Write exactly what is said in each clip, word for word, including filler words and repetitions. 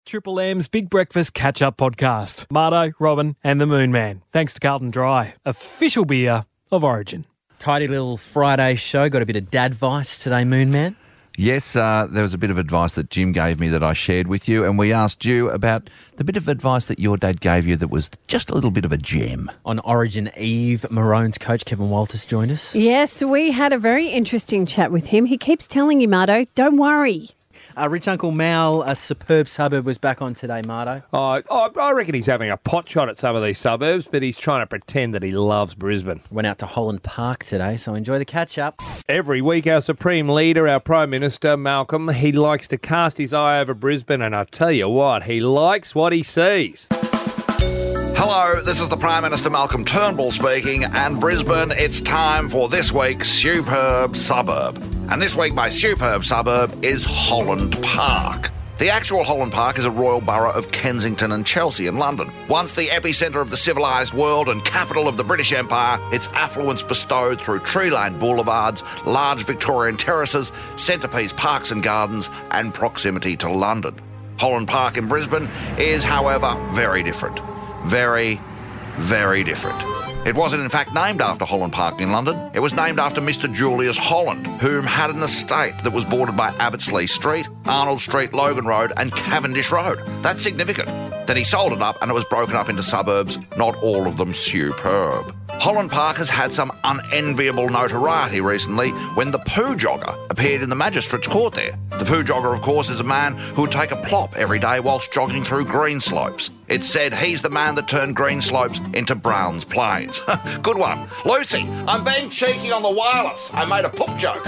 Triple M's Big Breakfast Catch-Up Podcast. Mardo, Robin and the Moon Man. Thanks to Carlton Dry, official beer of Origin. Tidy little Friday show. Got a bit of dadvice today, Moon Man. Yes, uh, there was a bit of advice that Jim gave me that I shared with you, and we asked you about the bit of advice that your dad gave you that was just a little bit of a gem. On Origin Eve, Maroons coach Kevin Walters joined us. Yes, we had a very interesting chat with him. He keeps telling you, Mardo, don't worry. Uh, Rich Uncle Mal, a superb suburb, was back on today, Mardo. Oh, I I reckon he's having a pot shot at some of these suburbs, but he's trying to pretend that he loves Brisbane. Went out to Holland Park today, so enjoy the catch-up. Every week, our Supreme Leader, our Prime Minister, Malcolm, he likes to cast his eye over Brisbane, and I tell you what, he likes what he sees. Hello, this is the Prime Minister Malcolm Turnbull speaking, and Brisbane, it's time for this week's superb suburb. And this week my superb suburb is Holland Park. The actual Holland Park is a royal borough of Kensington and Chelsea in London. Once the epicentre of the civilised world and capital of the British Empire, its affluence bestowed through tree-lined boulevards, large Victorian terraces, centrepiece parks and gardens, and proximity to London. Holland Park in Brisbane is, however, very different. Very, very different. It wasn't in fact named after Holland Park in London. It was named after Mister Julius Holland, whom had an estate that was bordered by Abbotsleigh Street, Arnold Street, Logan Road and Cavendish Road. That's significant. Then he sold it up and it was broken up into suburbs, not all of them superb. Holland Park has had some unenviable notoriety recently when the poo jogger appeared in the magistrate's court there. The poo jogger, of course, is a man who would take a plop every day whilst jogging through green slopes. It's said he's the man that turned green slopes into Browns Plains. Good one. Lucy, I'm being cheeky on the wireless. I made a poop joke.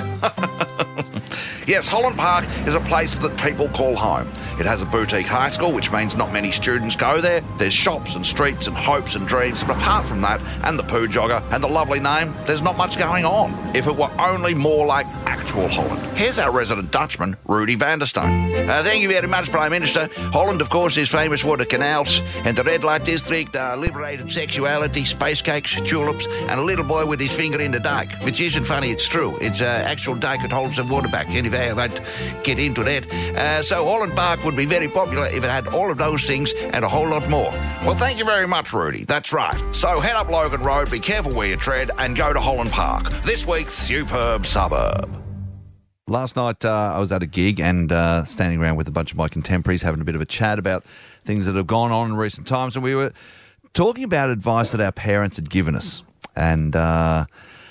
Yes, Holland Park is a place that people call home. It has a boutique high school, which means not many students go there. There's shops and streets and hopes and dreams, but apart from that, and the poo jogger and the lovely name, there's not much going on. If it were only more like actual Holland. Here's our resident Dutchman, Rudy Vanderstone. Uh, thank you very much, Prime Minister. Holland, of course, is famous for the canals and the red light district, uh, liberated sexuality, space cakes, tulips, and a little boy with his finger in the dike. Which isn't funny, it's true. It's an uh, actual dike that holds some water back. Anyway, I won't get into that. Uh, so Holland Park would be very popular if it had all of those things and a whole lot more. Well, thank you very much, Rudy. That's right. So head up Logan Road, be careful where you tread, and go to Holland Park. This week's superb suburb. Last night uh, I was at a gig and uh, standing around with a bunch of my contemporaries having a bit of a chat about things that have gone on in recent times, and we were talking about advice that our parents had given us. And uh,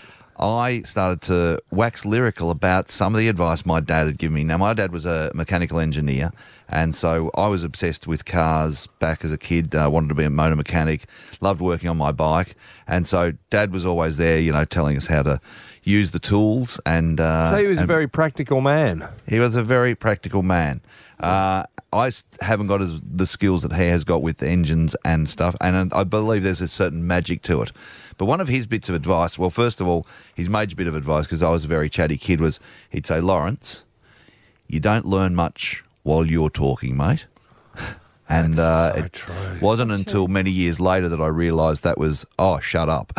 I started to wax lyrical about some of the advice my dad had given me. Now, my dad was a mechanical engineer, and so I was obsessed with cars back as a kid, uh, wanted to be a motor mechanic, loved working on my bike, and so Dad was always there, you know, telling us how to use the tools. And uh, So he was a and very practical man. He was a very practical man. Uh, I s- haven't got as, the skills that he has got with engines and stuff, and I believe there's a certain magic to it. But one of his bits of advice, well, first of all, his major bit of advice, because I was a very chatty kid, was he'd say, Lawrence, you don't learn much while you're talking, mate. And uh, so it true. wasn't until many years later that I realised that was, oh, shut up.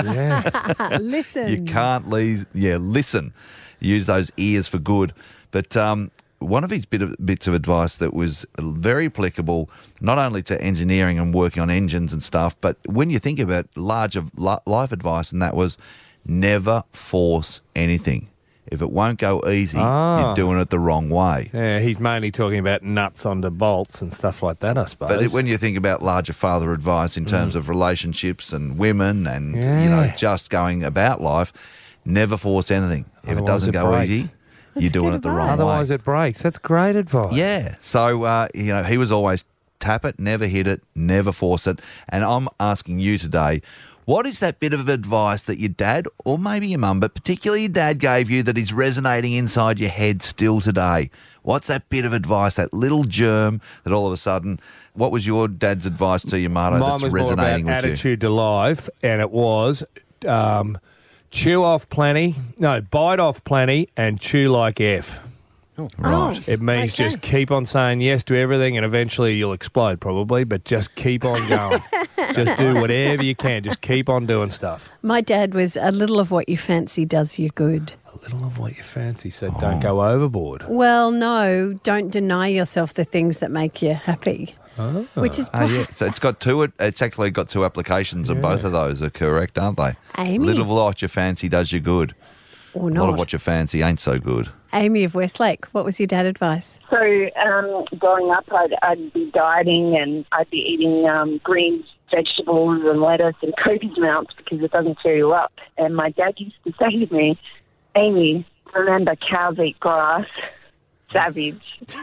Yeah. Listen. You can't leave, yeah, listen. Use those ears for good. But um, one of his bit of, bits of advice that was very applicable, not only to engineering and working on engines and stuff, but when you think about large of li- life advice, and that was never force anything. If it won't go easy, Ah. you're doing it the wrong way. Yeah, he's mainly talking about nuts onto bolts and stuff like that, I suppose. But it, when you think about larger father advice in terms of relationships and women and, you know, Yeah. just going about life, never force anything. If it Otherwise doesn't it go breaks. easy, That's you're doing good it the advice. wrong Otherwise way. it breaks. That's great advice. Yeah. So, uh, you know, he was always tap it, never hit it, never force it. And I'm asking you today, what is that bit of advice that your dad, or maybe your mum, but particularly your dad gave you that is resonating inside your head still today? What's that bit of advice, that little germ that all of a sudden, what was your dad's advice to you, Marto, Mine that's was more about resonating with you? attitude to life, and it was um, chew off plenty, no, bite off plenty and chew like F. Right. Oh, It means okay. just keep on saying yes to everything, and eventually you'll explode probably, but just keep on going. Just do whatever you can. Just keep on doing stuff. My dad was a little of what you fancy does you good. A little of what you fancy, so don't go overboard. Well, no, don't deny yourself the things that make you happy. Oh. Which is Oh, yeah. So it's got two. It's actually got two applications, and both of those are correct, aren't they? Amy. Little of what you fancy does you good. or A not. lot of what you fancy ain't so good. Amy of Westlake, what was your dad advice? So um, growing up, I'd, I'd be dieting and I'd be eating um, greens, vegetables and lettuce and copious amounts because it doesn't cheer you up. And my dad used to say to me, Amy, remember cows eat grass. Savage.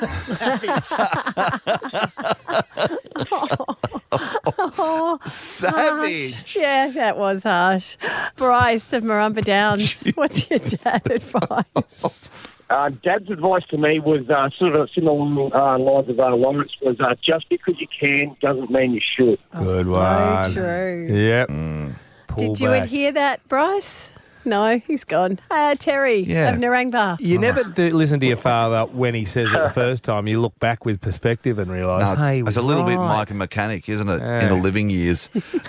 Oh, Savage. harsh. Yeah, that was harsh. Bryce of Marumba Downs, what's your dad advice? Uh, Dad's advice to me was uh, sort of similar uh, lines of uh, Lawrence was uh, just because you can doesn't mean you should. Good so one. true. Yep. Pull Did you back. hear that, Bryce? No, he's gone. Uh, Terry Yeah. of Narangba. You never do listen to your father when he says it the first time. You look back with perspective and realise, No, it's, hey, he it's was a little bit right. Mike and Mechanic, isn't it? Yeah. In the living years.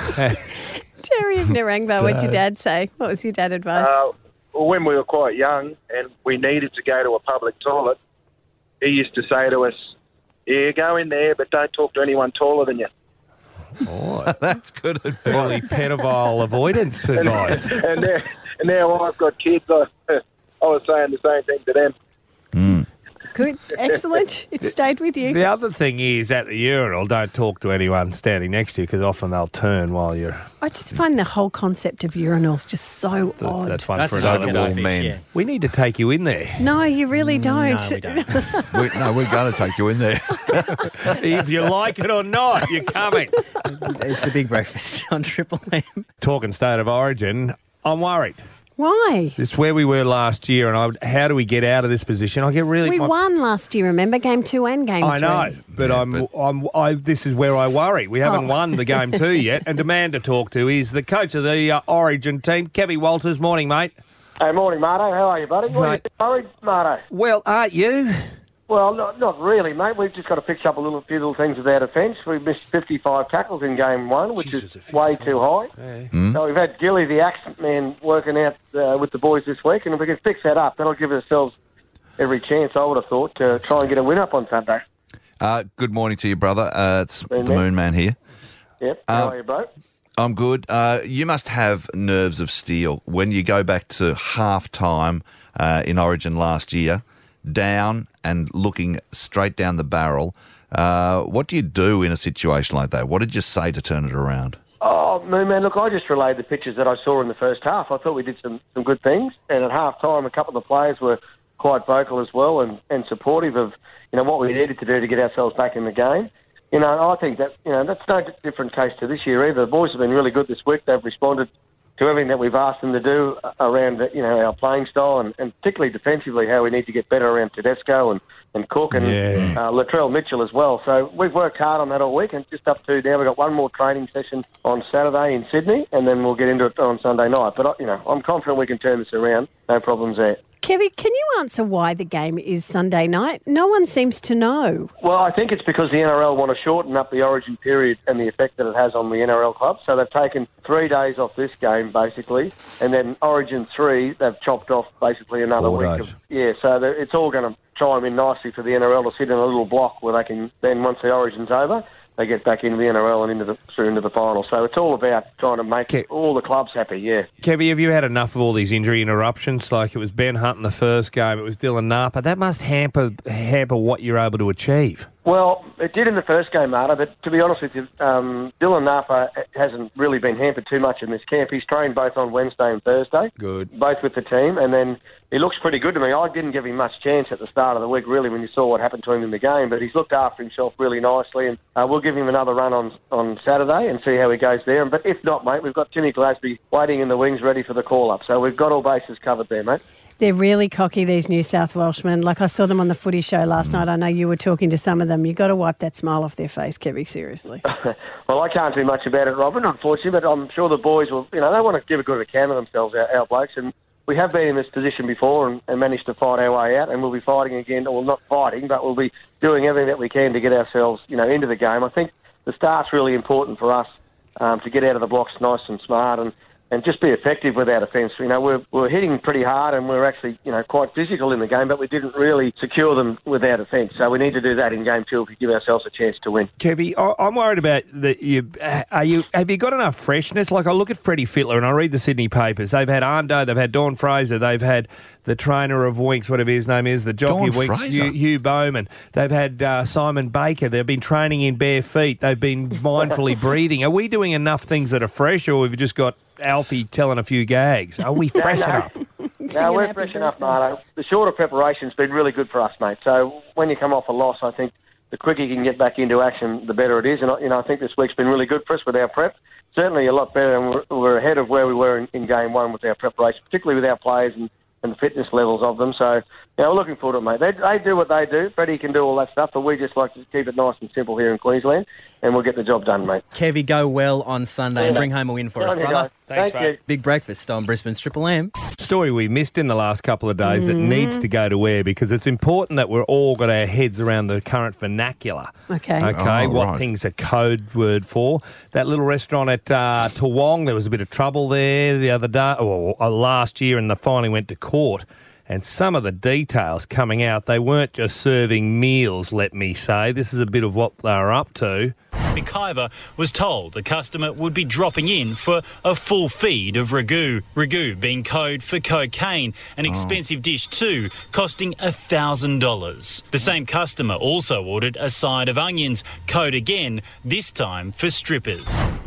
Terry of Narangba, what'd your dad say? What was your dad advice? Uh, well, when we were quite young and we needed to go to a public toilet, he used to say to us, yeah, go in there, but don't talk to anyone taller than you. That's good advice. Fairly pedophile avoidance advice. and, now, and now I've got kids, I, I was saying the same thing to them. Good, excellent. It stayed with you. The other thing is at the urinal, don't talk to anyone standing next to you because often they'll turn while you're. I just find the whole concept of urinals just so odd. That's one That's for so another all goldfish, day. men. yeah. We need to take you in there. No, you really don't. No, we don't. we, no, we're going to take you in there. If you like it or not, you're coming. It's the big breakfast on Triple M. Talking state of origin, I'm worried. Why? It's where we were last year, and I, how do we get out of this position? I get really. We my- won last year, remember? Game two and game I three. know, but Yeah, I'm, but- I'm, I, this is where I worry. We haven't Oh. won the game two yet, and the man to talk to is the coach of the uh, Origin team, Kevin Walters. Morning, mate. Hey, morning, Marto. How are you, buddy? What are Mate. you worried, Marto? Well, aren't you? Well, not, not really, mate. We've just got to fix up a little few little things with our defence. We missed fifty-five tackles in game one, which Jesus, is a way fifty-five. too high. Hmm? So we've had Gilly, the accent man, working out uh, with the boys this week, and if we can fix that up, that'll give ourselves every chance, I would have thought, to try and get a win up on Sunday. Uh, good morning to you, brother. Uh, it's Morning, the mate. Moon Man here. Yep. How Um, are you, bro? I'm good. Uh, you must have nerves of steel when you go back to half time uh, in Origin last year, down and looking straight down the barrel. Uh, what do you do in a situation like that? What did you say to turn it around? Oh, Moon Man, look, I just relayed the pictures that I saw in the first half. I thought we did some, some good things, and at half time, a couple of the players were quite vocal as well and, and supportive of, you know, what we needed to do to get ourselves back in the game. You know, I think that, you know, that's no different case to this year either. The boys have been really good this week. They've responded to everything that we've asked them to do around, you know, our playing style and, and particularly defensively, how we need to get better around Tedesco and, and Cook and Yeah. uh, Latrell Mitchell as well. So we've worked hard on that all week, and just up to now we've got one more training session on Saturday in Sydney, and then we'll get into it on Sunday night. But, you know, I'm confident we can turn this around. No problems there. Kevin, can you answer why the game is Sunday night? No one seems to know. Well, I think it's because the N R L want to shorten up the Origin period and the effect that it has on the N R L clubs. So they've taken three days off this game, basically, and then Origin three, they've chopped off basically another Four week. days. Of, yeah, so they're- it's all going to chime in nicely for the N R L to sit in a little block where they can then, once the Origin's over, they get back into the N R L and into the through into the final. So it's all about trying to make Okay. all the clubs happy, yeah. Kevin, have you had enough of all these injury interruptions? Like it was Ben Hunt in the first game, it was Dylan Napa. That must hamper hamper what you're able to achieve. Well, it did in the first game, Marta, but to be honest with you, um, Dylan Napa hasn't really been hampered too much in this camp. He's trained both on Wednesday and Thursday, Good. both with the team, and then he looks pretty good to me. I didn't give him much chance at the start of the week, really, when you saw what happened to him in the game, but he's looked after himself really nicely, and uh, we'll give him another run on, on Saturday and see how he goes there. But if not, mate, we've got Timmy Glasby waiting in the wings ready for the call-up, so we've got all bases covered there, mate. They're really cocky, these New South Welshmen. Like I saw them on the footy show last night. I know you were talking to some of them. You've got to wipe that smile off their face, Kevin, seriously. Well, I can't do much about it, Robin, unfortunately, but I'm sure the boys will, you know, they want to give a good account of themselves, our, our blokes, and we have been in this position before and, and managed to fight our way out, and we'll be fighting again, or not fighting, but we'll be doing everything that we can to get ourselves, you know, into the game. I think the start's really important for us um, to get out of the blocks nice and smart, and and just be effective with our defence. You know, we're, we're hitting pretty hard and we're actually, you know, quite physical in the game, but we didn't really secure them with our defence. So we need to do that in game two if we give ourselves a chance to win. Kevy, I- I'm worried about that. You are you have you got enough freshness? Like I look at Freddie Fittler and I read the Sydney papers. They've had Ando, they've had Dawn Fraser, they've had the trainer of Winx, whatever his name is, the jockey of Dawn Winx, Fraser? Hugh, Hugh Bowman. They've had uh, Simon Baker. They've been training in bare feet. They've been mindfully breathing. Are we doing enough things that are fresh, or we've just got Alfie telling a few gags? Are we fresh no. enough? No, we're fresh enough, Marto. The shorter preparation's been really good for us, mate. So when you come off a loss, I think the quicker you can get back into action, the better it is. And you know, I think this week's been really good for us with our prep. Certainly a lot better, and we're, we're ahead of where we were in, in game one with our preparation, particularly with our players and, and the fitness levels of them. So, yeah, we're looking forward to it, mate. They, they do what they do. Freddie can do all that stuff, but we just like to keep it nice and simple here in Queensland, and we'll get the job done, mate. Kevy, go well on Sunday and bring home a win for Good us, on you, brother. guys. Thanks, Thank mate. you. Big breakfast on Brisbane's Triple M. Story we missed in the last couple of days that needs to go to air because it's important that we're all got our heads around the current vernacular. Okay. Okay, Oh, what right. things are code word for. That little restaurant at uh, Toowong, there was a bit of trouble there the other day, or uh, last year, and they finally went to court. And some of the details coming out, they weren't just serving meals, let me say. This is a bit of what they were up to. McIver was told a customer would be dropping in for a full feed of ragu. Ragu being code for cocaine, an expensive dish too, costing one thousand dollars. The same customer also ordered a side of onions, code again, this time for strippers.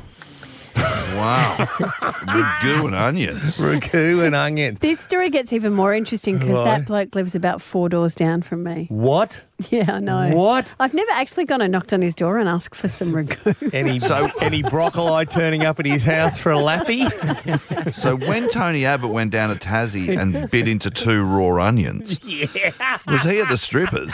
Wow. Ragu and onions. Ragu and onions. This story gets even more interesting because Why? that bloke lives about four doors down from me. What? Yeah, I know. What? I've never actually gone and knocked on his door and asked for some ragu. Any so any broccoli turning up at his house for a lappy? So when Tony Abbott went down to Tassie and bit into two raw onions, Yeah. was he at the strippers?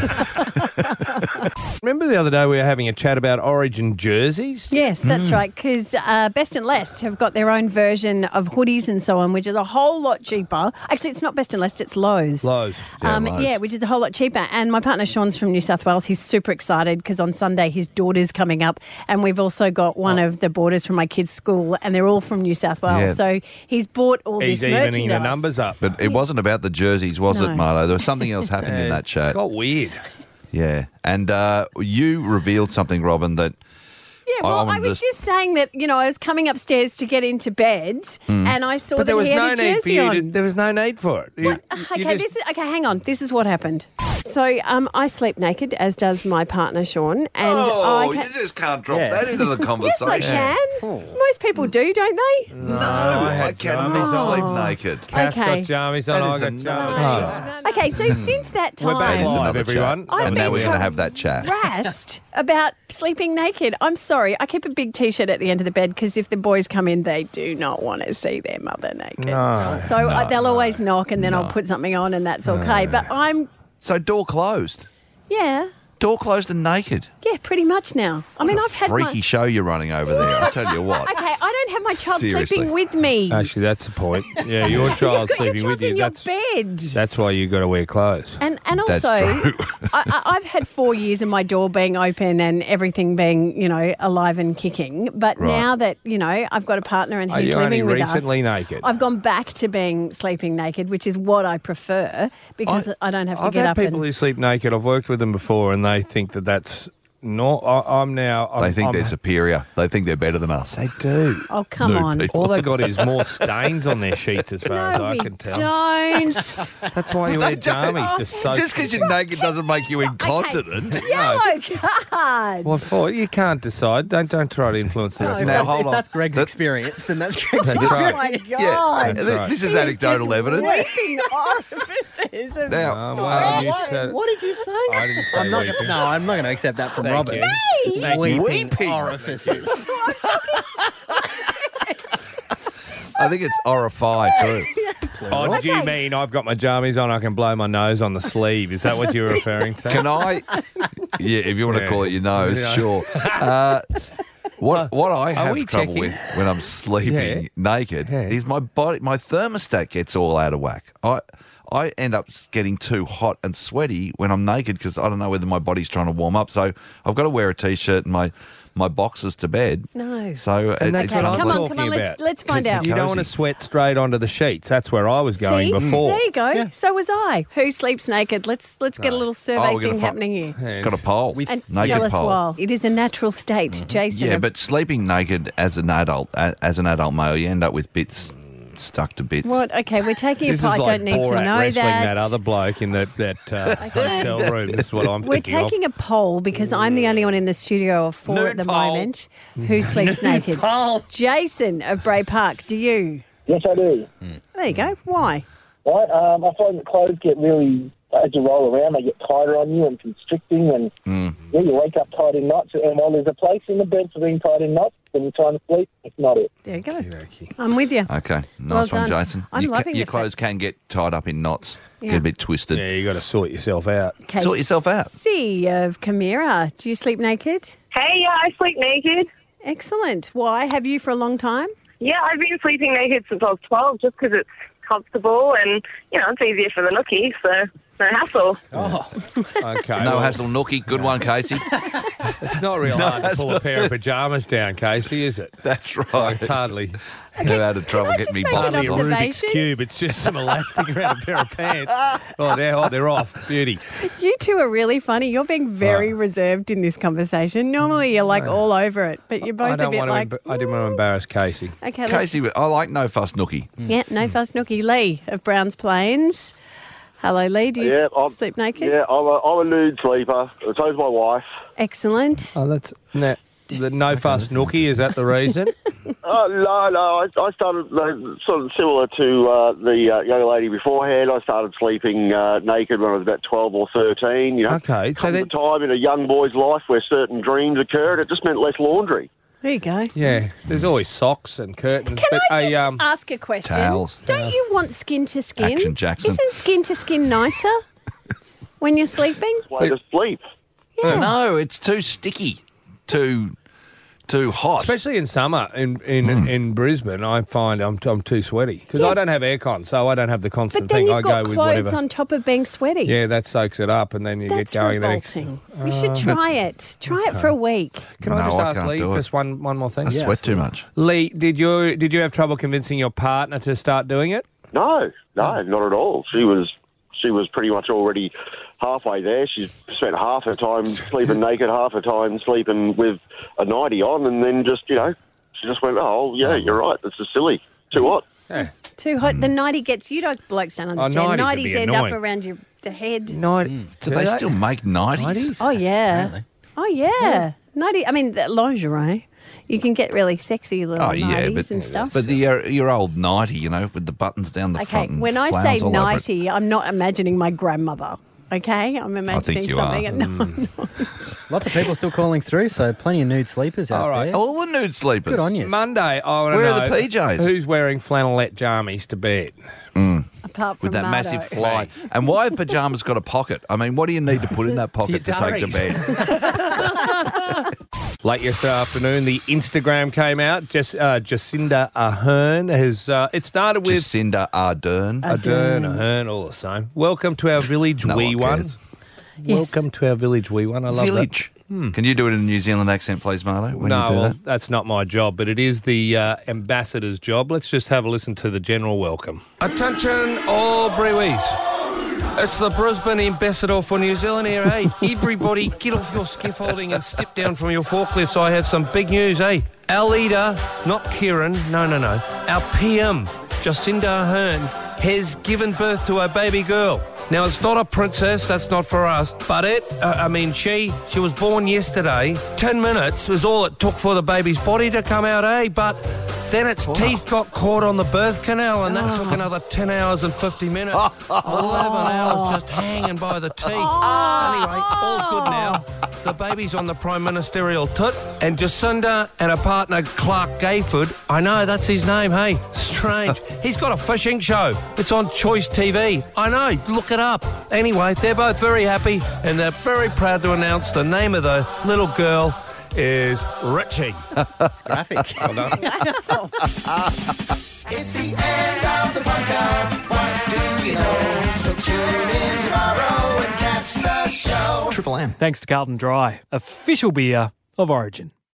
Remember the other day we were having a chat about Origin jerseys? Yes, that's right, because uh, Best and Lest have got their own version of hoodies and so on, which is a whole lot cheaper. Actually, it's not Best and Lest, it's Lowe's. Lowe's. Yeah, Um, Lowe's. yeah, which is a whole lot cheaper. And my partner Sean's from New South Wales. He's super excited because on Sunday his daughter's coming up, and we've also got one of the boarders from my kids' school, and they're all from New South Wales. Yeah. So he's bought all He's this evening merchandise. the numbers up. But it wasn't about the jerseys, was it, No. Marlo? There was something else happening in that chat. It got weird. Yeah. And uh, you revealed something, Robin, that Yeah, I well, I, wanted was to- just saying that, you know, I was coming upstairs to get into bed, and I saw But that there was he no had a need for jersey you on. to, there was no need for it. You- What? you Okay, just- this is okay. Hang on. This is what happened. So, um, I sleep naked, as does my partner Sean, and oh, I can. you just can't drop Yeah. that into the Yes, conversation. I can. Most people do, don't they? No, I I, had cannot jammies sleep on. naked. Kath's Okay. got jammies on, That I is got another jammies. chat. Okay, so since that time, We're back That is live, another everyone. chat. I've And now been we're going to have that chat. harassed about sleeping naked. I'm sorry. I keep a big T-shirt at the end of the bed because if the boys come in, they do not want to see their mother naked. No, so uh, they'll always knock, and then I'll put something on, and that's okay. But I'm, So door closed. yeah, Door closed and naked. yeah, pretty much now. I mean, What a I've had freaky my. show you're running over there. I'll tell you what. Okay, I don't have my child Seriously. sleeping with me. Actually, that's the point. Yeah, your child's You've got your sleeping with child's in you. your That's bed. that's why you got to wear clothes. And and That's also, true. I, I, I've had four years of my door being open and everything being, you know, alive and kicking. But Right. now that, you know, I've got a partner and Are he's you living only with recently us, naked? I've gone back to being sleeping naked, which is what I prefer because I, don't have to I've get had up people and. who sleep naked. I've worked with them before, and they think that that's not. I, I'm now. I'm, They think I'm, they're superior. They think they're better than us. They do. Oh, come Nude on. people. All they got is more stains on their sheets, as far as No, I we can tell. don't. That's why you wear jammies to soak. Just because you're naked doesn't make you incontinent. Yellow card. Well, for, you can't decide. Don't don't try to influence the No, if, Now, that's, hold if on. that's Greg's That- experience, then that's Greg's That's experience. Oh, right. my God. That's Th- right. This is He anecdotal just evidence. Weeping orifices of Now- Oh, sweat. well, you What, said- what did you say? I didn't say I'm not weeping. gonna, no, I'm not going to accept that from Thank Robin. you. Thank you. Weeping, Weeping. orifices. I think it's horrified too. Oh, did you Okay. mean I've got my jammies on? I can blow my nose on the sleeve. Is that what you're referring to? Can I? Yeah, if you want to Yeah. call it your nose, Yeah. sure. Uh, what what I Are have we trouble checking? with when I'm sleeping Yeah. naked Yeah. is my body, my thermostat gets all out of whack. I I end up getting too hot and sweaty when I'm naked because I don't know whether my body's trying to warm up. So I've got to wear a T-shirt and my, my boxers to bed. No. So And it- that's it's what kind I'm of Come on, talking come on, let's, about. let's find out. You don't want to sweat straight onto the sheets. That's where I was going See? before. There you go. So was I. Who sleeps naked? Let's let's get a little survey Oh, we're gonna thing fi- happening here. And- got a pole. And naked tell us pole. why. It is a natural state, Jason. Yeah, but sleeping naked as an adult, a- as an adult male, you end up with bits stuck to bits. What? Okay, we're taking This a is I like don't need to Borat know wrestling that. that other bloke in the, that uh, hotel room. This is what I'm We're thinking of. taking a poll because I'm the only one in the studio of four Nude at the poll. moment who sleeps naked. Jason of Bray Park, do you? Yes, I do. There you go. Why? Right, um, I find that clothes get really, as you roll around, they get tighter on you and constricting, and yeah, you wake up tied in knots. And while there's a place in the bed for being tied in knots, when you're trying to sleep, it's not it. There you go. I'm with you. Okay, Well nice one, done. Jason. I'm your, loving your the clothes can get tied up in knots, Yeah. get a bit twisted. Yeah, you got to sort yourself out. Sort yourself out. C of Chimera, do you sleep naked? Hey, yeah, I sleep naked. Excellent. Why? Have you for a long time? Yeah, I've been sleeping naked since I was twelve just because it's comfortable and, you know, it's easier for the nookie, so no hassle. Oh, okay. No well, hassle, nookie. Good one, Casey. It's not real No hard to pull a pair of pajamas down, Casey, is it? That's right. It's hardly, Never had a trouble getting me make an hardly boxes a on. Rubik's observation? Cube. It's just some elastic around a pair of pants. Oh, they're, oh, they're off. Beauty. You two are really funny. You're being very reserved in this conversation. Normally you're like all over it, but you're both I a don't bit want to. like, emb- I didn't want to embarrass Casey. okay, let's, Casey, I like no fuss nookie. yeah, no fuss nookie. Lee of Browns Plains. Hello, Lee. Do you Yeah, s- I'm- sleep naked? Yeah, I'm a, I'm a nude sleeper. So's my wife. Excellent. Oh, that's no, the no fuss nookie. Is that the reason? Oh, no, no. I, I started uh, sort of similar to uh, the uh, young lady beforehand. I started sleeping uh, naked when I was about twelve or thirteen. You know, Okay, so comes then- a time in a young boy's life where certain dreams occur, and it just meant less laundry. There you go. Yeah. There's always socks and curtains. Can but I just a, um, ask a question? Towels. Don't you want skin to skin? Action Jackson. Isn't skin to skin nicer when you're sleeping? Way to sleep. No, it's too sticky, too too hot. Especially in summer in in, in Brisbane, I find I'm I'm too sweaty because I don't have aircon, so I don't have the constant But then thing. you've I got go with clothes whatever. on top of being sweaty. Yeah, that soaks it up, and then you That's get going the next. revolting. You should try it. Try it for a week. Can I No, just I ask can't Lee do it. just one one more thing? I sweat too much. Lee, did you did you have trouble convincing your partner to start doing it? No, no, not at all. She was she was pretty much already halfway there. She spent half her time sleeping naked, half her time sleeping with a nightie on, and then just, you know, she just went, oh, yeah, you're right, this is silly. Too hot. Yeah. Too hot. The nightie gets you. Don't blokes don't understand. nighties would Nighties be end annoying. up around your the head. Night. Do they still make nighties? Oh yeah. Oh yeah. Nightie. I mean the lingerie. You can get really sexy little Oh yeah, nighties but and stuff. but the your, your old nightie, you know, with the buttons down the okay, front. And when I flowers say all over it. nightie, I'm not imagining my grandmother. Okay, I'm imagining you something. are. No, Mm. Lots of people still calling through, so plenty of nude sleepers out All right. there. All the nude sleepers. Good on you. Monday, I want to Where know are the P Js? who's wearing flannelette jammies to bed. apart from With that Mardo. massive fly. And why have pyjamas got a pocket? I mean, what do you need to put in that pocket to take to diaries. bed? Late yesterday afternoon, the Instagram came out. Just uh, Jacinda Ahern has. Uh, it started with Jacinda Ardern. Ardern, Ahern, all the same. Welcome to our village, No wee one one. cares. Welcome to our village, wee one. I love Village. Can you do it in a New Zealand accent, please, Mardo? that. When No, you do well, that? that's not my job, but it is the uh, ambassador's job. Let's just have a listen to the general welcome. Attention all breweries. It's the Brisbane ambassador for New Zealand here, hey. Everybody get off your scaffolding and step down from your forklifts. I have some big news, hey. Our leader, not Kieran, no, no, no. Our P M, Jacinda Ahern, has given birth to a baby girl. Now, it's not a princess, that's not for us, but it, uh, I mean, she, she was born yesterday. Ten minutes was all it took for the baby's body to come out, eh? But then its teeth got caught on the birth canal, and that took another ten hours and fifty minutes. eleven hours just hanging by the teeth. Anyway, all's good now. The baby's on the Prime Ministerial tit, and Jacinda and her partner Clark Gayford, I know, that's his name, hey? Strange. He's got a fishing show. It's on Choice T V. I know, look it up. Anyway, they're both very happy, and they're very proud to announce the name of the little girl is Richie. It's graphic. Well done. It's the end of the podcast. What do you know? So tune in tomorrow and catch the show. Triple M. Thanks to Carlton Dry, official beer of Origin.